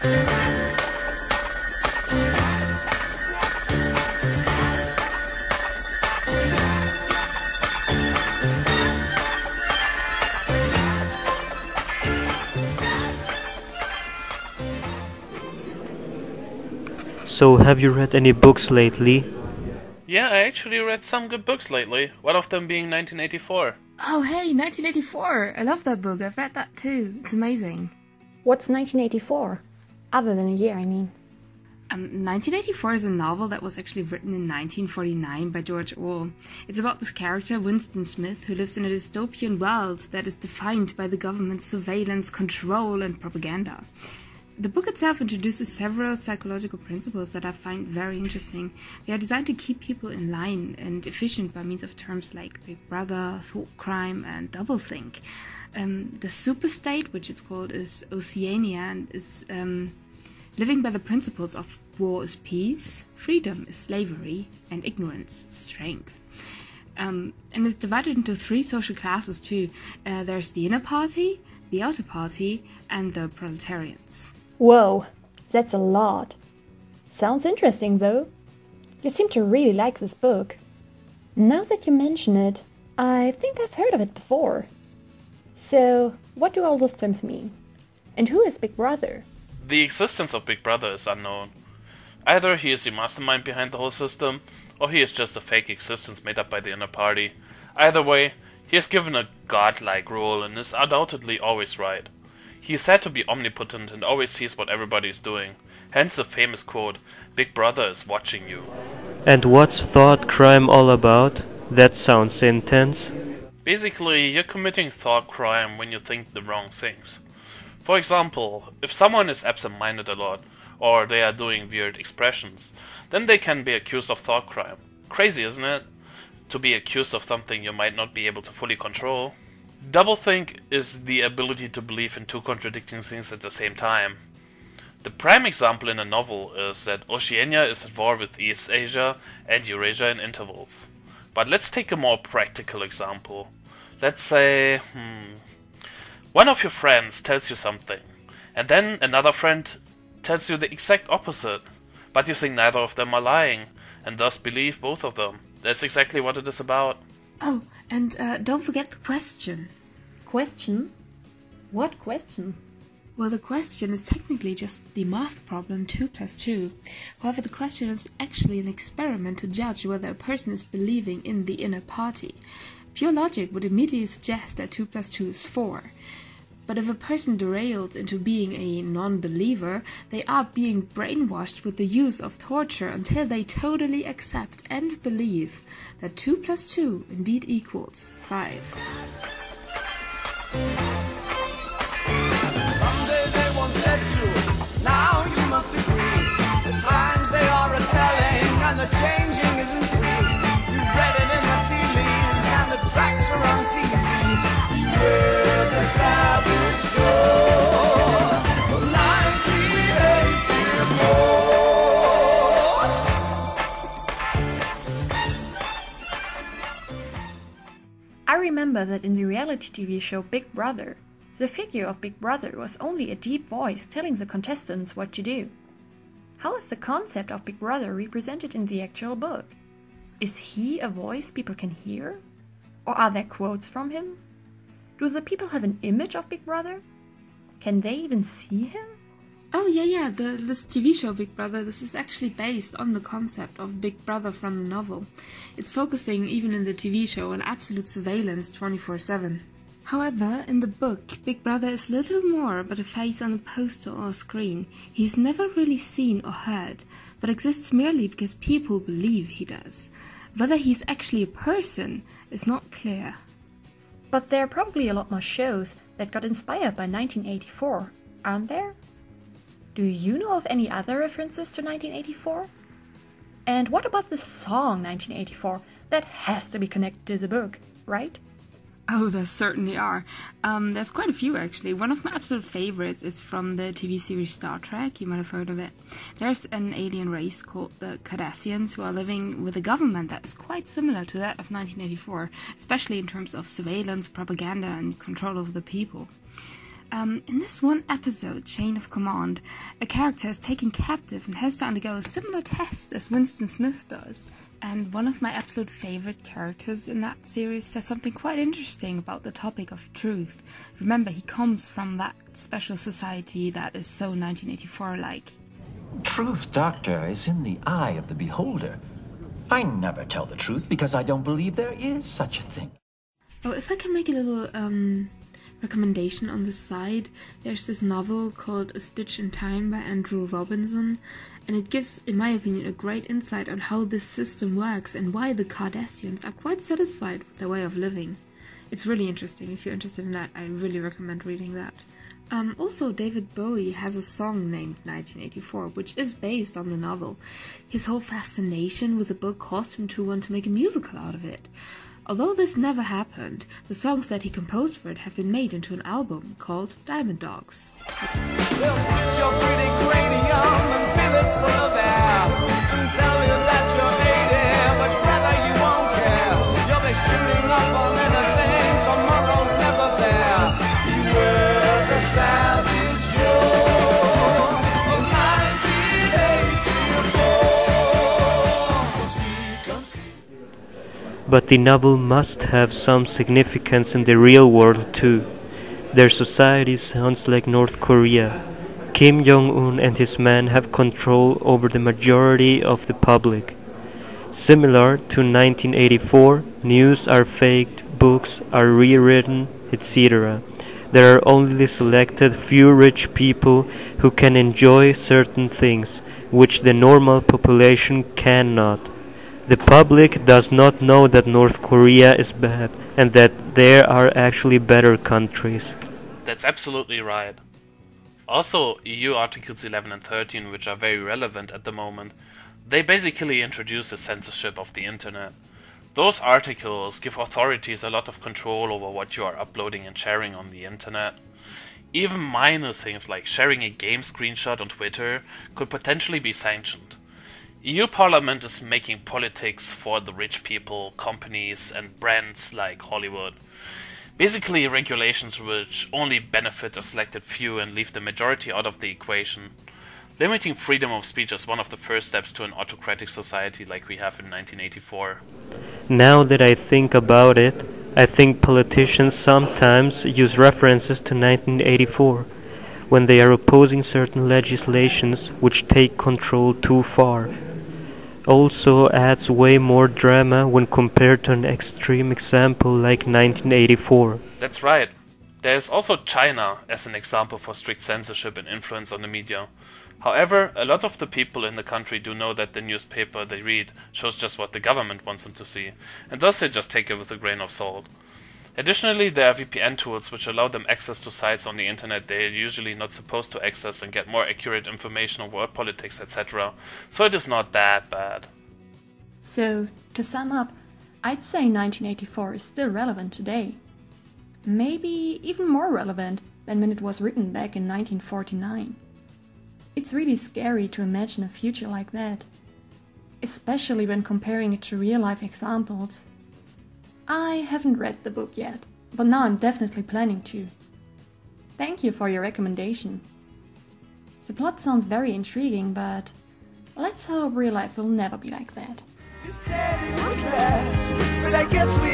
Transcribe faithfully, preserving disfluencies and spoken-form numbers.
So, have you read any books lately? Yeah, I actually read some good books lately, one of them being nineteen eighty-four. Oh, hey, nineteen eighty-four! I love that book. I've read that too. It's amazing. What's nineteen eighty-four? Other than a year, I mean. Um, nineteen eighty-four is a novel that was actually written in nineteen forty-nine by George Orwell. It's about this character, Winston Smith, who lives in a dystopian world that is defined by the government's surveillance, control, and propaganda. The book itself introduces several psychological principles that I find very interesting. They are designed to keep people in line and efficient by means of terms like Big Brother, thought crime, and doublethink. Um, the superstate, which it's called, is Oceania and is um, living by the principles of war is peace, freedom is slavery, and ignorance is strength. Um, and it's divided into three social classes too. Uh, there's the inner party, the outer party, and the proletarians. Whoa, that's a lot. Sounds interesting, though. You seem to really like this book. Now that you mention it, I think I've heard of it before. So, what do all those terms mean? And who is Big Brother? The existence of Big Brother is unknown. Either he is the mastermind behind the whole system, or he is just a fake existence made up by the inner party. Either way, he is given a godlike role and is undoubtedly always right. He is said to be omnipotent and always sees what everybody is doing. Hence the famous quote, "Big Brother is watching you." And what's thought crime all about? That sounds intense. Basically, you're committing thought crime when you think the wrong things. For example, if someone is absent-minded a lot, or they are doing weird expressions, then they can be accused of thought crime. Crazy, isn't it? To be accused of something you might not be able to fully control. Doublethink is the ability to believe in two contradicting things at the same time. The prime example in a novel is that Oceania is at war with East Asia and Eurasia in intervals. But let's take a more practical example. Let's say, hmm, one of your friends tells you something, and then another friend tells you the exact opposite, but you think neither of them are lying, and thus believe both of them. That's exactly what it is about. Oh, and uh, don't forget the question. Question? What question? Well, the question is technically just the math problem two plus two. However, the question is actually an experiment to judge whether a person is believing in the inner party. Pure logic would immediately suggest that two plus two is four. But if a person derails into being a non-believer, they are being brainwashed with the use of torture until they totally accept and believe that two plus two indeed equals five. Someday they won't let you, now you must agree. The times they are a-telling and the changing isn't free. You've read it in the tea leaves and the tracks are on T V. Beware the savage Joe, nineteen eighty-four. I remember that in the reality T V show Big Brother, the figure of Big Brother was only a deep voice telling the contestants what to do. How is the concept of Big Brother represented in the actual book? Is he a voice people can hear? Or are there quotes from him? Do the people have an image of Big Brother? Can they even see him? Oh, yeah, yeah, the, this T V show Big Brother, this is actually based on the concept of Big Brother from the novel. It's focusing, even in the T V show, on absolute surveillance twenty-four seven. However, in the book, Big Brother is little more but a face on a poster or a screen. He's never really seen or heard, but exists merely because people believe he does. Whether he's actually a person is not clear. But there are probably a lot more shows that got inspired by nineteen eighty-four, aren't there? Do you know of any other references to nineteen eighty-four? And what about the song nineteen eighty-four? That has to be connected to the book, right? Oh, there certainly are. Um, there's quite a few, actually. One of my absolute favorites is from the T V series Star Trek. You might have heard of it. There's an alien race called the Cardassians who are living with a government that is quite similar to that of nineteen eighty-four, especially in terms of surveillance, propaganda, and control over the people. Um, in this one episode, Chain of Command, a character is taken captive and has to undergo a similar test as Winston Smith does. And one of my absolute favorite characters in that series says something quite interesting about the topic of truth. Remember, he comes from that special society that is so nineteen eighty-four-like. Truth, Doctor, is in the eye of the beholder. I never tell the truth because I don't believe there is such a thing. Oh, if I can make a little um, recommendation on the side, there's this novel called A Stitch in Time by Andrew Robinson, and it gives, in my opinion, a great insight on how this system works and why the Cardassians are quite satisfied with their way of living. It's really interesting. If you're interested in that, I really recommend reading that. Um, also, David Bowie has a song named nineteen eighty-four, which is based on the novel. His whole fascination with the book caused him to want to make a musical out of it. Although this never happened, the songs that he composed for it have been made into an album called Diamond Dogs. They'll split your pretty cranium and fill it full of air and tell you that you're eighty, but brother, you won't care. You'll be shooting up on anything tomorrow's never there. Beware the savage Joe of nineteen eighty-four. But the novel must have some significance in the real world too. Their society sounds like North Korea. Kim Jong-un and his men have control over the majority of the public. Similar to nineteen eighty-four, news are faked, books are rewritten, et cetera. There are only the selected few rich people who can enjoy certain things, which the normal population cannot. The public does not know that North Korea is bad and that there are actually better countries. That's absolutely right. Also, E U Articles eleven and thirteen, which are very relevant at the moment, they basically introduce a censorship of the internet. Those articles give authorities a lot of control over what you are uploading and sharing on the internet. Even minor things like sharing a game screenshot on Twitter could potentially be sanctioned. E U Parliament is making politics for the rich people, companies and brands like Hollywood. Basically regulations which only benefit a selected few and leave the majority out of the equation. Limiting freedom of speech is one of the first steps to an autocratic society like we have in nineteen eighty-four. Now that I think about it, I think politicians sometimes use references to nineteen eighty-four when they are opposing certain legislations which take control too far. Also adds way more drama when compared to an extreme example like nineteen eighty-four. That's right. There is also China as an example for strict censorship and influence on the media. However, a lot of the people in the country do know that the newspaper they read shows just what the government wants them to see, and thus they just take it with a grain of salt. Additionally, there are V P N tools which allow them access to sites on the internet they are usually not supposed to access and get more accurate information on world politics, et cetera. So it is not that bad. So, to sum up, I'd say nineteen eighty-four is still relevant today. Maybe even more relevant than when it was written back in nineteen forty-nine. It's really scary to imagine a future like that, especially when comparing it to real-life examples. I haven't read the book yet, but now I'm definitely planning to. Thank you for your recommendation. The plot sounds very intriguing, but let's hope real life will never be like that. You said it would last, but I guess we